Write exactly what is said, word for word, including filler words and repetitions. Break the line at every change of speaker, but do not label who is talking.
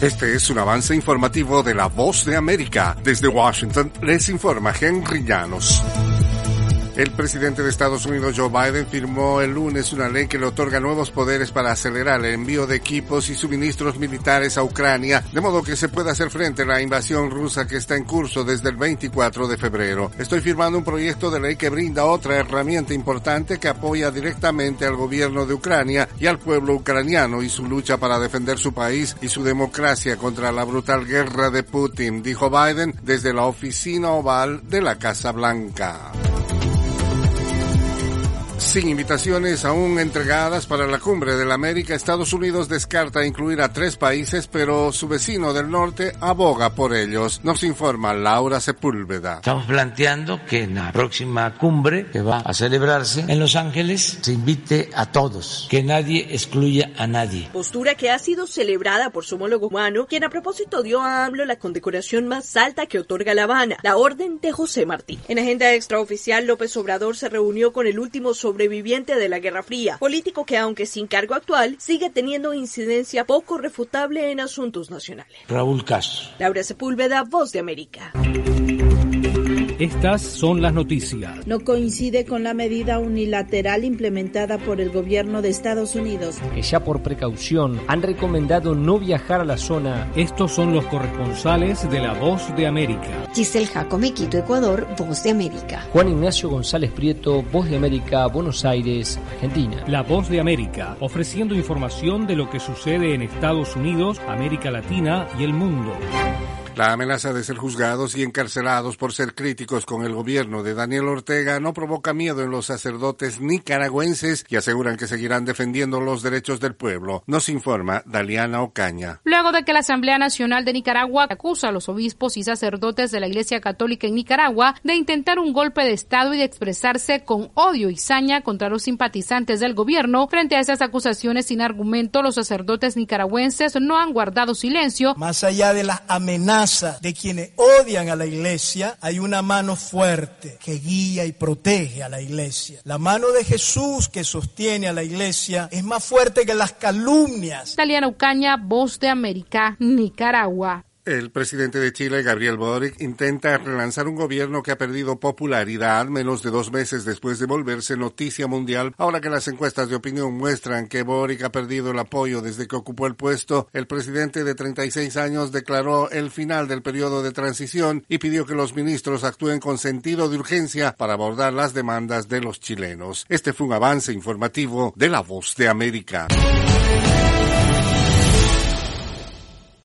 Este es un avance informativo de La Voz de América. Desde Washington les informa Henry Llanos. El presidente de Estados Unidos, Joe Biden, firmó el lunes una ley que le otorga nuevos poderes para acelerar el envío de equipos y suministros militares a Ucrania, de modo que se pueda hacer frente a la invasión rusa que está en curso desde el veinticuatro de febrero. Estoy firmando un proyecto de ley que brinda otra herramienta importante que apoya directamente al gobierno de Ucrania y al pueblo ucraniano y su lucha para defender su país y su democracia contra la brutal guerra de Putin, dijo Biden desde la oficina oval de la Casa Blanca. Sin invitaciones aún entregadas para la Cumbre de la América, Estados Unidos descarta incluir a tres países, pero su vecino del norte aboga por ellos. Nos informa Laura Sepúlveda.
Estamos planteando que en la próxima cumbre que va a celebrarse en Los Ángeles se invite a todos, que nadie excluya a nadie.
Postura que ha sido celebrada por su homólogo cubano, quien a propósito dio a AMLO la condecoración más alta que otorga La Habana, la Orden de José Martí. En agenda extraoficial, López Obrador se reunió con el último sobre sobreviviente de la Guerra Fría, político que aunque sin cargo actual, sigue teniendo incidencia poco refutable en asuntos nacionales.
Raúl Castro.
Laura Sepúlveda, Voz de América.
Estas son las noticias.
No coincide con la medida unilateral implementada por el gobierno de Estados Unidos,
que ya por precaución han recomendado no viajar a la zona. Estos son los corresponsales de La Voz de América.
Giselle Jacome, Quito, Ecuador, Voz de América.
Juan Ignacio González Prieto, Voz de América, Buenos Aires, Argentina. La Voz de América, ofreciendo información de lo que sucede en Estados Unidos, América Latina y el mundo.
La amenaza de ser juzgados y encarcelados por ser críticos con el gobierno de Daniel Ortega no provoca miedo en los sacerdotes nicaragüenses y aseguran que seguirán defendiendo los derechos del pueblo. Nos informa Daliana Ocaña.
Luego de que la Asamblea Nacional de Nicaragua acusa a los obispos y sacerdotes de la Iglesia Católica en Nicaragua de intentar un golpe de Estado y de expresarse con odio y saña contra los simpatizantes del gobierno, frente a esas acusaciones sin argumento, los sacerdotes nicaragüenses no han guardado silencio.
Más allá de las amenazas de quienes odian a la iglesia, hay una mano fuerte que guía y protege a la iglesia. La mano de Jesús que sostiene a la iglesia es más fuerte que las calumnias.
Daliana Ucaña, Voz de América, Nicaragua.
El presidente de Chile, Gabriel Boric, intenta relanzar un gobierno que ha perdido popularidad menos de dos meses después de volverse noticia mundial. Ahora que las encuestas de opinión muestran que Boric ha perdido el apoyo desde que ocupó el puesto, el presidente de treinta y seis años declaró el final del periodo de transición y pidió que los ministros actúen con sentido de urgencia para abordar las demandas de los chilenos. Este fue un avance informativo de La Voz de América.